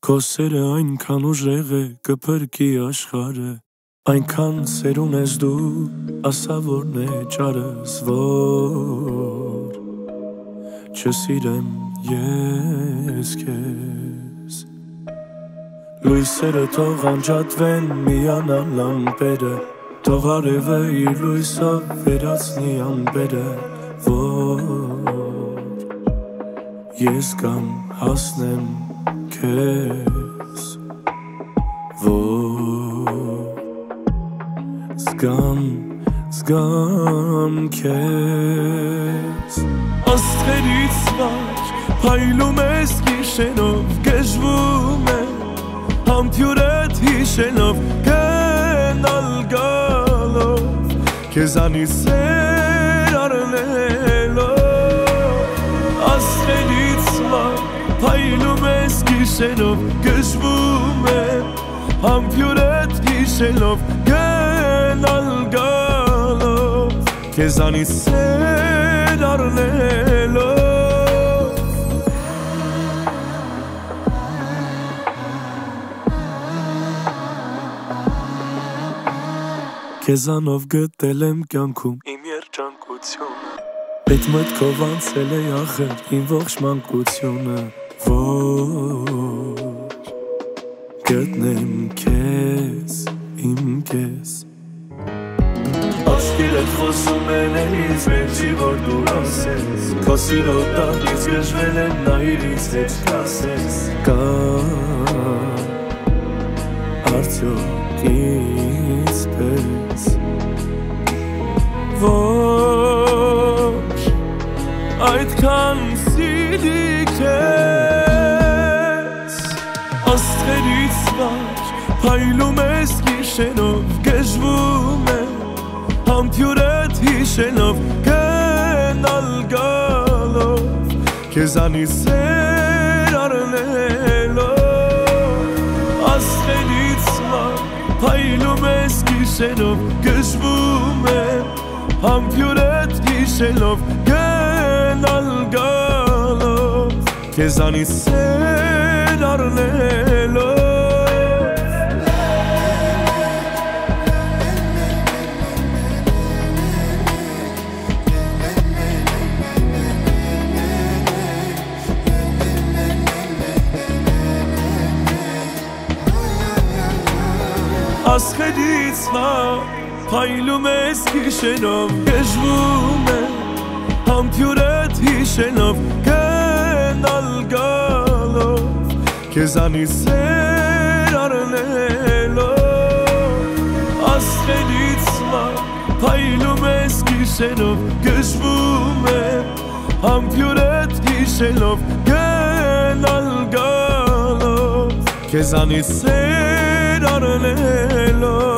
Քո սերը այնքան ուժեղ է կփրկի աշխարհը Այնքան սերուն ես դու ասա որն է ճարս որ չսիրեմ ես քեզ Լույսերը թող անջատվեն միանան լամպերը Թող արևը իր լույսով վերացնի ամպերը որ ես կամ հասնեմ քեզ որ զգամ քեզ Աստղերից վար փայլում ես գիշերով գժվում է Համբյուրդ հիշելով գնալ գալով Քեզանից սեր առնելով Աստղերից վար փայլում ես գիշերով գժվում է Համբյուրդ հիշելով գնալ գալով Քեզանից սեր առնելով Քեզանով գտել եմ կյանքում իմ երջանկությունը Այդ մտքով անցել է ախր իմ ողջ մանկությունը Որ գտնեմ քեզ իմ քեզ Աչքերդ խոսում են ինձ վերջի որ դու ասես Քո սիրո տաղից գժվել եմ նայիրից հետ կասես Կա արդյոք ինձ պես Ոչ այդքան սիրի քեզ Աստղերից վար փայլում ես գիշերով գժվում է Համբյուրդ հիշելով գնալ գալով Քեզանից սեր առնելով Աստղերից վար փայլում ես գիշերով գժվում է Համբյուրդ հիշելով գնալ գալով Քեզանից սեր առնելով Աստղերից վար փայլում ես գիշերով գժվում է Համբյուրդ հիշելով գնալ գալով Քեզանից սեր առնելով Աստղերից վար փայլում ես գիշերով գժվում է Համբյուրդ հիշելով գնալ գալով Քեզանից սեր առնելով